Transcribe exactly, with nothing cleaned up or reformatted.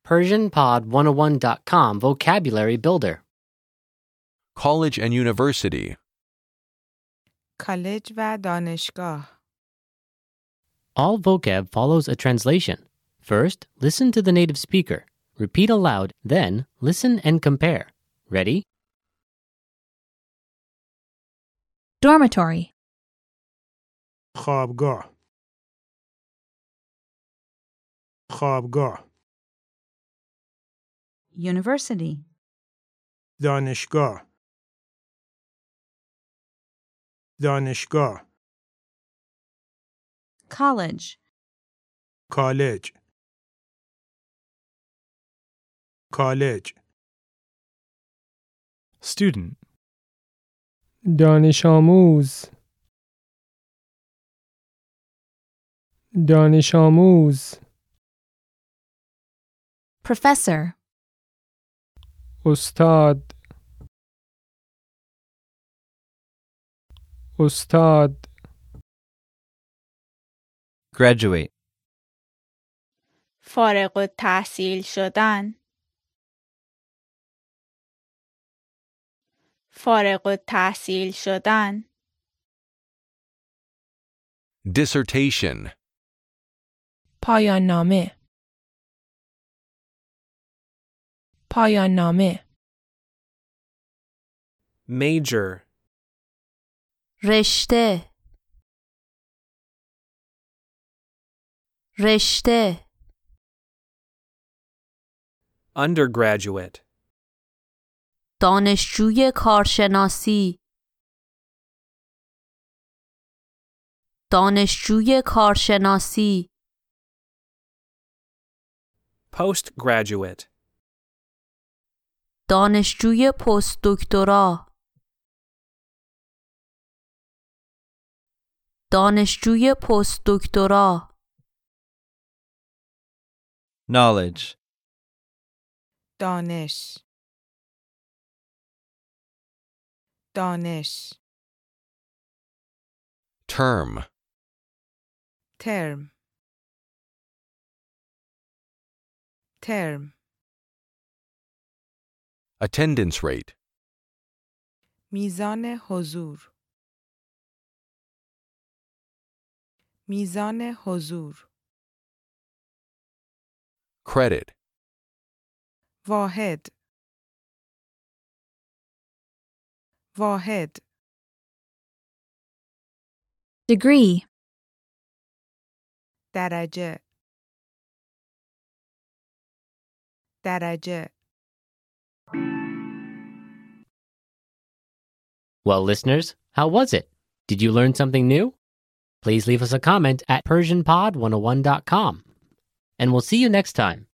Persian Pod one oh one dot com Vocabulary Builder. College and university. کالج و دانشگاه. All vocab follows a translation. First, listen to the native speaker. Repeat aloud, then listen and compare. Ready? Dormitory. خوابگاه خوابگاه University. دانشگاه دانشگاه College. کالج کالج Student. دانش آموز دانش آموز Professor. استاد استاد Graduate. فارغ التحصیل شدن. فارغ التحصیل شدن. Dissertation. پایان نامه. پایان نامه. Major. رشته. رشته. Undergraduate. دانشجوی کارشناسی. دانشجوی کارشناسی. Postgraduate. دانشجوی پست دکترا. دانشجوی پست دکترا. Knowledge. دانش. دانش. Term. ترم. ترم. Attendance rate. میزان حضور. میزان حضور. Credit. واحد. واحد. Degree. درجه. درجه. Well, listeners, how was it? Did you learn something new? Please leave us a comment at Persian Pod one oh one dot com. And we'll see you next time.